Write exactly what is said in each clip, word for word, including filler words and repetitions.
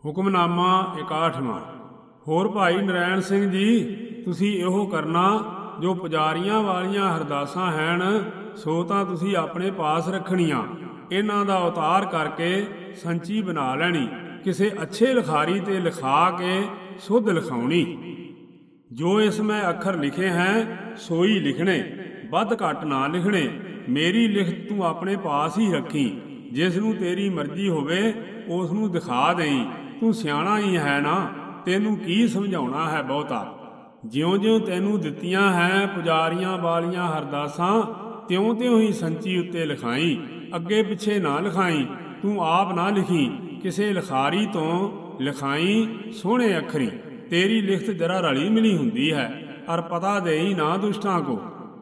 ਹੁਕਮਨਾਮਾ ਇਕਾਹਠਵਾਂ। ਹੋਰ ਭਾਈ ਨਰੈਣ ਸਿੰਘ ਜੀ, ਤੁਸੀਂ ਇਹੋ ਕਰਨਾ ਜੋ ਪੁਜਾਰੀਆਂ ਵਾਲੀਆਂ ਹਰਦਾਸਾਂ ਹਨ, ਸੋ ਤਾਂ ਤੁਸੀਂ ਆਪਣੇ ਪਾਸ ਰੱਖਣੀਆਂ। ਇਹਨਾਂ ਦਾ ਉਤਾਰ ਕਰਕੇ ਸੰਚੀ ਬਣਾ ਲੈਣੀ, ਕਿਸੇ ਅੱਛੇ ਲਿਖਾਰੀ ਤੇ ਲਿਖਾ ਕੇ ਸੁੱਧ ਲਿਖਾਉਣੀ। ਜੋ ਇਸ ਮੈਂ ਅੱਖਰ ਲਿਖੇ ਹੈ ਸੋਈ ਲਿਖਣੇ, ਵੱਧ ਘੱਟ ਨਾ ਲਿਖਣੇ। ਮੇਰੀ ਲਿਖਤ ਤੂੰ ਆਪਣੇ ਪਾਸ ਹੀ ਰੱਖੀ, ਜਿਸ ਨੂੰ ਤੇਰੀ ਮਰਜ਼ੀ ਹੋਵੇ ਉਸ ਨੂੰ ਦਿਖਾ ਦੇਈ। ਤੂੰ ਸਿਆਣਾ ਹੀ ਹੈ ਨਾ, ਤੈਨੂੰ ਕੀ ਸਮਝਾਉਣਾ ਹੈ ਬਹੁਤਾ। ਜਿਉਂ ਜਿਉਂ ਤੈਨੂੰ ਦਿੱਤੀਆਂ ਹੈ ਪੁਜਾਰੀਆਂ ਵਾਲੀਆਂ ਹਰਦਾਸਾਂ, ਤਿਉਂ ਤਿਉਂ ਹੀ ਸੰਚੀ ਉੱਤੇ ਲਿਖਾਈ, ਅੱਗੇ ਪਿੱਛੇ ਨਾ ਲਿਖਾਈ। ਤੂੰ ਆਪ ਨਾ ਲਿਖੀ, ਕਿਸੇ ਲਿਖਾਰੀ ਤੋਂ ਲਿਖਾਈ ਸੋਹਣੇ ਅੱਖਰੀ। ਤੇਰੀ ਲਿਖਤ ਜਰਾ ਰਲੀ ਮਿਲੀ ਹੁੰਦੀ ਹੈ, ਅਰ ਪਤਾ ਦੇਈ ਨਾ ਦੁਸ਼ਟਾਂ ਕੋ।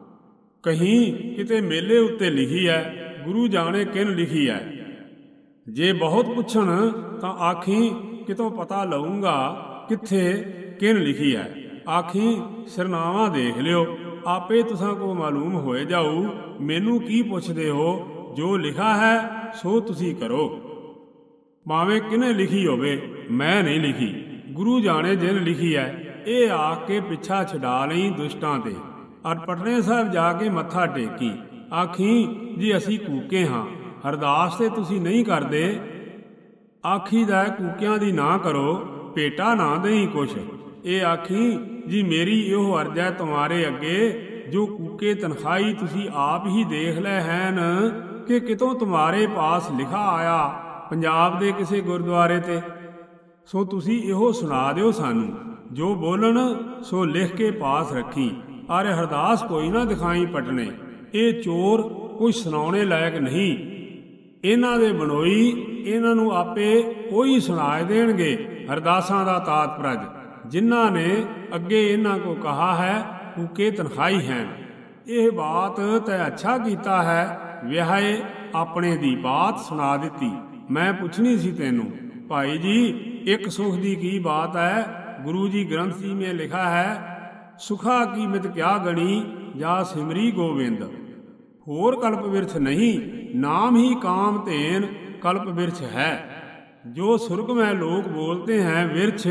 ਕਹੀਂ ਕਿਤੇ ਮੇਲੇ ਉੱਤੇ ਲਿਖੀ ਹੈ, ਗੁਰੂ ਜਾਣੇ ਕਿਨ ਲਿਖੀ ਹੈ। ਜੇ ਬਹੁਤ ਪੁੱਛਣ ਤਾਂ ਆਖੀ ਕਿਤੋਂ ਪਤਾ ਲਊਂਗਾ ਕਿੱਥੇ ਕਿਨ ਲਿਖੀ ਹੈ। ਆਖੀ ਸਿਰਨਾਵਾਂ ਦੇਖ ਲਿਓ, ਆਪੇ ਤੁਸਾਂ ਕੋ ਮਾਲੂਮ ਹੋਏ ਜਾਊ। ਮੈਨੂੰ ਕੀ ਪੁੱਛਦੇ ਹੋ, ਜੋ ਲਿਖਾ ਹੈ ਸੋ ਤੁਸੀਂ ਕਰੋ। ਭਾਵੇਂ ਕਿਨੇ ਲਿਖੀ ਹੋਵੇ, ਮੈਂ ਨਹੀਂ ਲਿਖੀ, ਗੁਰੂ ਜਾਣੇ ਜਿਨ ਲਿਖੀ ਹੈ। ਇਹ ਆਖ ਕੇ ਪਿੱਛਾ ਛਡਾ ਲਈ ਦੁਸ਼ਟਾਂ ਤੇ, ਅਰ ਪਟਨੇ ਸਾਹਿਬ ਜਾ ਕੇ ਮੱਥਾ ਟੇਕੀ। ਆਖੀ ਜੀ ਅਸੀਂ ਕੂਕੇ ਹਾਂ, ਅਰਦਾਸ ਤੇ ਤੁਸੀਂ ਨਹੀਂ ਕਰਦੇ। ਆਖੀਦਾ ਕੂਕਿਆਂ ਦੀ ਨਾ ਕਰੋ, ਭੇਟਾ ਨਾ ਦੇਈ ਕੁਛ। ਇਹ ਆਖੀ ਜੀ ਮੇਰੀ ਇਹੋ ਅਰਜ਼ ਹੈ ਤੁਮਾਰੇ ਅੱਗੇ, ਜੋ ਕੂਕੇ ਤਨਖਾਹੀ ਤੁਸੀਂ ਆਪ ਹੀ ਦੇਖ ਲੈ ਹੈਨ ਕਿ ਕਿਤੋਂ ਤੁਮਾਰੇ ਪਾਸ ਲਿਖਾ ਆਇਆ ਪੰਜਾਬ ਦੇ ਕਿਸੇ ਗੁਰਦੁਆਰੇ ਤੇ। ਸੋ ਤੁਸੀਂ ਇਹੋ ਸੁਣਾ ਦਿਓ ਸਾਨੂੰ, ਜੋ ਬੋਲਣ ਸੋ ਲਿਖ ਕੇ ਪਾਸ ਰੱਖੀ। ਅਰੇ ਹਰਦਾਸ ਕੋਈ ਨਾ ਦਿਖਾਈ ਪਟਨੇ, ਇਹ ਚੋਰ ਕੁਝ ਸੁਣਾਉਣੇ ਲਾਇਕ ਨਹੀਂ। ਇਹਨਾਂ ਦੇ ਬਨੋਈ ਇਹਨਾਂ ਨੂੰ ਆਪੇ ਉਹੀ ਸੁਣਾਏ ਦੇਣਗੇ ਹਰਦਾਸਾਂ ਦਾ ਤਾਤਪਰਜ, ਜਿਨ੍ਹਾਂ ਨੇ ਅੱਗੇ ਇਹਨਾਂ ਕੋ ਕਹਾ ਹੈ ਕੂਕੇ ਤਨਖਾਹੀ ਹੈ। ਇਹ ਬਾਤ ਤੈ ਅੱਛਾ ਕੀਤਾ ਹੈ, ਵਿਆਹੇ ਆਪਣੇ ਦੀ ਬਾਤ ਸੁਣਾ ਦਿੱਤੀ। ਮੈਂ ਪੁੱਛਣੀ ਸੀ ਤੈਨੂੰ ਭਾਈ ਜੀ, ਇੱਕ ਸੁਖ ਦੀ ਕੀ ਬਾਤ ਹੈ। ਗੁਰੂ ਜੀ ਗ੍ਰੰਥ ਜੀ ਮੇਂ ਲਿਖਾ ਹੈ, ਸੁਖਾ ਕੀ ਮਿਤ ਕਿਆ ਗਣੀ, ਜਾ ਸਿਮਰੀ ਗੋਬਿੰਦ। ਹੋਰ ਕਲਪ ਬਿਰਛ ਨਹੀਂ, ਨਾਮ ਹੀ ਕਾਮ ਧੇਨ ਕਲਪ ਬਿਰਛ ਹੈ। ਜੋ ਸੁਰਗ ਮੈਂ ਲੋਕ ਬੋਲਤੇ हैं ਵਿਰਛ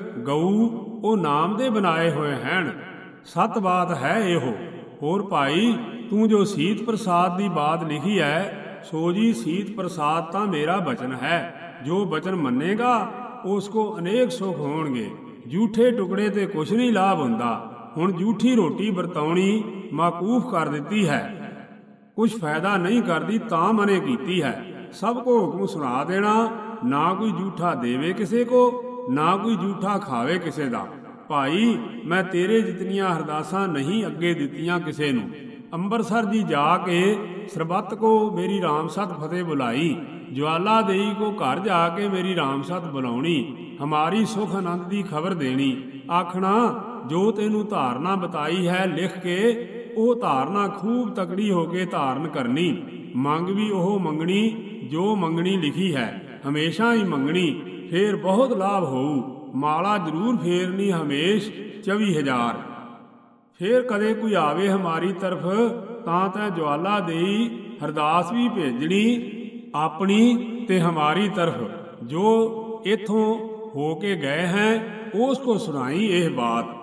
ਗਊ, ਉਹ ਨਾਮ ਦੇ ਬਣਾਏ ਹੋਏ ਹਨ। ਸਤ ਬਾਤ ਹੈ ਇਹੋ। ਹੋਰ ਭਾਈ, ਤੂੰ ਜੋ ਸੀਤ ਪ੍ਰਸਾਦ ਦੀ ਬਾਤ ਲਿਖੀ ਹੈ, ਸੋ ਜੀ ਸੀਤ ਪ੍ਰਸਾਦ ਤਾਂ ਮੇਰਾ ਬਚਨ ਹੈ। ਜੋ ਬਚਨ ਮੰਨੇਗਾ ਉਸ ਕੋ ਅਨੇਕ ਸੁਖ ਹੋਣਗੇ। ਝੂਠੇ ਟੁਕੜੇ ਤੇ ਕੁਛ ਨਹੀਂ ਲਾਭ ਹੁੰਦਾ। ਹੁਣ ਝੂਠੀ ਰੋਟੀ ਵਰਤਾਉਣੀ ਮਾਕੂਫ ਕਰ ਦਿੱਤੀ ਹੈ, ਕੁਛ ਫਾਇਦਾ ਨਹੀਂ ਕਰਦੀ ਤਾਂ ਮਨੇ ਕੀਤੀ ਹੈ। ਸਭ ਕੋ ਹੁਕਮ ਸੁਣਾ ਦੇਣਾ, ਨਾ ਕੋਈ ਝੂਠਾ ਦੇਵੇ ਕਿਸੇ ਕੋ, ਨਾ ਕੋਈ ਝੂਠਾ ਖਾਵੇ ਕਿਸੇ ਦਾ। ਭਾਈ ਮੈਂ ਤੇਰੇ ਜਿਤਨੀਆਂ ਹਰਦਾਸਾਂ ਨਹੀਂ ਅੱਗੇ ਦਿੱਤੀਆਂ ਕਿਸੇ ਨੂੰ। ਅੰਮ੍ਰਿਤਸਰ ਜੀ ਜਾ ਕੇ ਸਰਬੱਤ ਕੋ ਮੇਰੀ ਰਾਮਸਤ ਫਤਿਹ ਬੁਲਾਈ। ਜਵਾਲਾ ਦੇਈ ਕੋ ਘਰ ਜਾ ਕੇ ਮੇਰੀ ਰਾਮਸਤ ਬੁਲਾਉਣੀ। ਹਮਾਰੀ ਸੁਖ ਆਨੰਦ ਦੀ ਖਬਰ ਦੇਣੀ। ਆਖਣਾ ਜੋ ਤੈਨੂੰ ਧਾਰਨਾ ਬਤਾਈ ਹੈ ਲਿਖ ਕੇ, ਉਹ ਧਾਰਨਾ ਖੂਬ ਤਕੜੀ ਹੋ ਕੇ ਧਾਰਨ ਕਰਨੀ। ਮੰਗ ਵੀ ਉਹ ਮੰਗਣੀ ਜੋ ਮੰਗਣੀ ਲਿਖੀ ਹੈ, ਹਮੇਸ਼ਾ ਹੀ ਮੰਗਣੀ, ਫੇਰ ਬਹੁਤ ਲਾਭ ਹੋਊ। ਮਾਲਾ ਜ਼ਰੂਰ ਫੇਰਨੀ ਹਮੇਸ਼ ਚੌਵੀ ਹਜ਼ਾਰ। ਫੇਰ ਕਦੇ ਕੋਈ ਆਵੇ ਹਮਾਰੀ ਤਰਫ, ਤਾਂ ਤੈਂ ਜਵਾਲਾ ਦੇਈ ਹਰਦਾਸ ਵੀ ਭੇਜਣੀ ਆਪਣੀ ਤੇ ਹਮਾਰੀ ਤਰਫ। ਜੋ ਇਥੋਂ ਹੋ ਕੇ ਗਏ ਹੈ ਉਸ ਕੋ ਸੁਣਾਈ ਇਹ ਬਾਤ।